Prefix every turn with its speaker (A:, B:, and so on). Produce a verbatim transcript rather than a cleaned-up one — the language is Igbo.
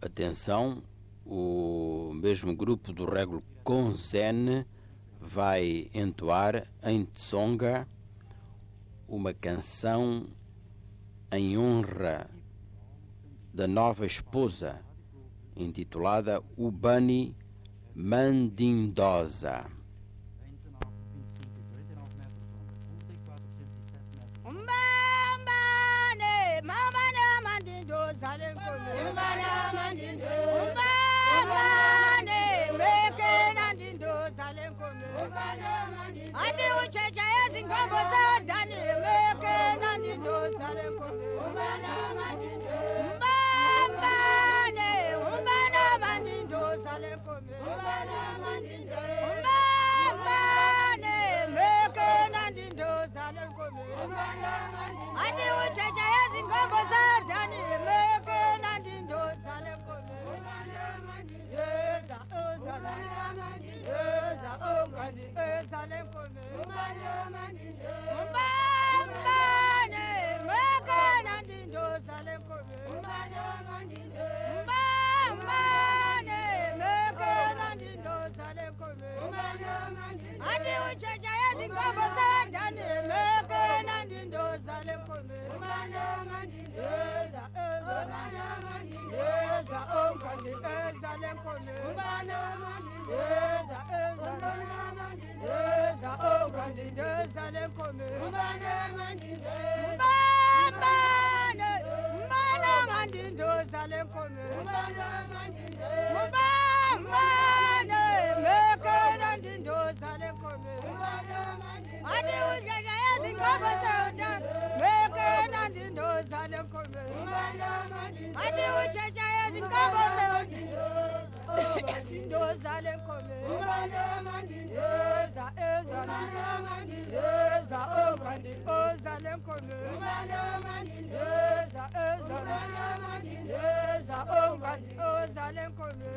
A: Atenção, o mesmo grupo do Régulo Konzen vai entoar em Tsonga uma canção em honra da nova esposa, intitulada Ubani Mandindosa.
B: Andi uchecha ezingombo zadani meke nandi dosare kome umbana mandindo umbane umbana mandindo sale kome umbana mandindo umbane meke nandi dosare kome umbana mandindo andi uchecha ezingombo zadani meke nandi dosare kome umbana mandindo eza eza mandindo eza ongani eza lekome umbana mandindo umbane meke nandi dosare kome umbana mandindo umbane meke nandi dosare kome umbana mandindo andi uchecha ezingombo zadani meke nandi dosare kome umbana mandindo eza eza mandindo eza ongani eza lekome umbana mandindo eza eza mandindo eza ongani eza lekome umbana mandindo umbane umbana mandindo eza lekome umbana mandindo umbane meke nandi eza lekome umbana mandindo andi uchecha ezingombo zadani meke nandi eza lekome umbana mandindo andi uchecha ezingombo zadani Mandindo zale kome umbana mandindo eza eza mandindo eza ongani ozale kome umbana mandindo eza eza mandindo eza ongani ozale kome